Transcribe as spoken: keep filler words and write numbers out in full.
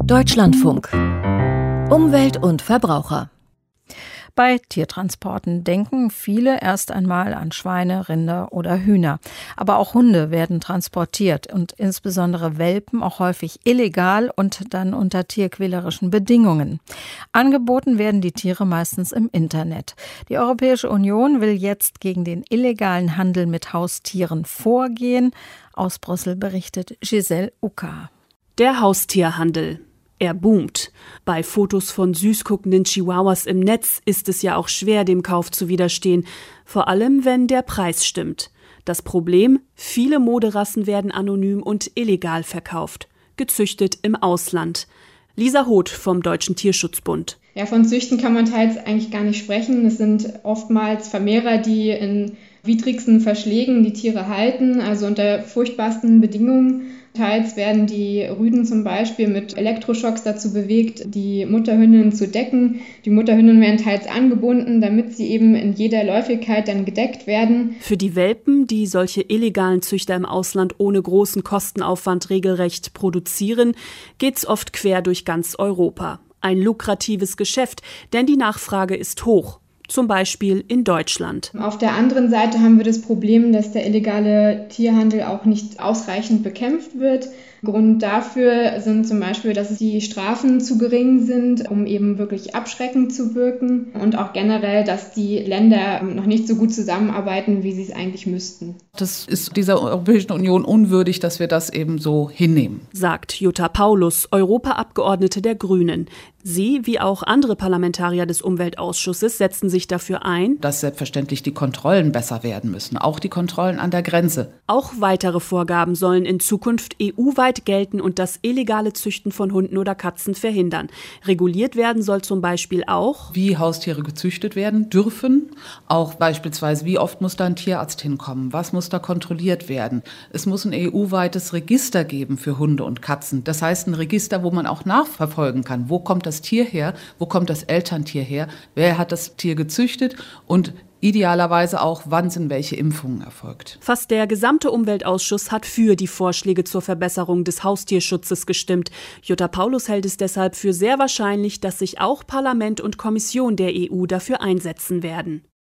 Deutschlandfunk. Umwelt und Verbraucher. Bei Tiertransporten denken viele erst einmal an Schweine, Rinder oder Hühner. Aber auch Hunde werden transportiert und insbesondere Welpen auch häufig illegal und dann unter tierquälerischen Bedingungen. Angeboten werden die Tiere meistens im Internet. Die Europäische Union will jetzt gegen den illegalen Handel mit Haustieren vorgehen. Aus Brüssel berichtet Giselle Ucker. Der Haustierhandel. Er boomt. Bei Fotos von süß guckenden Chihuahuas im Netz ist es ja auch schwer, dem Kauf zu widerstehen. Vor allem, wenn der Preis stimmt. Das Problem? Viele Moderassen werden anonym und illegal verkauft. Gezüchtet im Ausland. Lisa Hoth vom Deutschen Tierschutzbund. Ja, von Züchten kann man teils eigentlich gar nicht sprechen. Es sind oftmals Vermehrer, die in widrigsten Verschlägen die Tiere halten, also unter furchtbarsten Bedingungen. Teils werden die Rüden zum Beispiel mit Elektroschocks dazu bewegt, die Mutterhündin zu decken. Die Mutterhündin werden teils angebunden, damit sie eben in jeder Läufigkeit dann gedeckt werden. Für die Welpen, die solche illegalen Züchter im Ausland ohne großen Kostenaufwand regelrecht produzieren, geht's oft quer durch ganz Europa. Ein lukratives Geschäft, denn die Nachfrage ist hoch. Zum Beispiel in Deutschland. Auf der anderen Seite haben wir das Problem, dass der illegale Tierhandel auch nicht ausreichend bekämpft wird. Grund dafür sind zum Beispiel, dass die Strafen zu gering sind, um eben wirklich abschreckend zu wirken. Und auch generell, dass die Länder noch nicht so gut zusammenarbeiten, wie sie es eigentlich müssten. Das ist dieser Europäischen Union unwürdig, dass wir das eben so hinnehmen, sagt Jutta Paulus, Europaabgeordnete der Grünen. Sie, wie auch andere Parlamentarier des Umweltausschusses, setzen sich dafür ein, dass selbstverständlich die Kontrollen besser werden müssen, auch die Kontrollen an der Grenze. Auch weitere Vorgaben sollen in Zukunft E U-weit gelten und das illegale Züchten von Hunden oder Katzen verhindern. Reguliert werden soll zum Beispiel auch, wie Haustiere gezüchtet werden dürfen, auch beispielsweise, wie oft muss da ein Tierarzt hinkommen, was muss da kontrolliert werden. Es muss ein E U-weites Register geben für Hunde und Katzen. Das heißt ein Register, wo man auch nachverfolgen kann, wo kommt das Tier her, wo kommt das Elterntier her, wer hat das Tier gezüchtet und idealerweise auch, wann sind welche Impfungen erfolgt. Fast der gesamte Umweltausschuss hat für die Vorschläge zur Verbesserung des Haustierschutzes gestimmt. Jutta Paulus hält es deshalb für sehr wahrscheinlich, dass sich auch Parlament und Kommission der E U dafür einsetzen werden.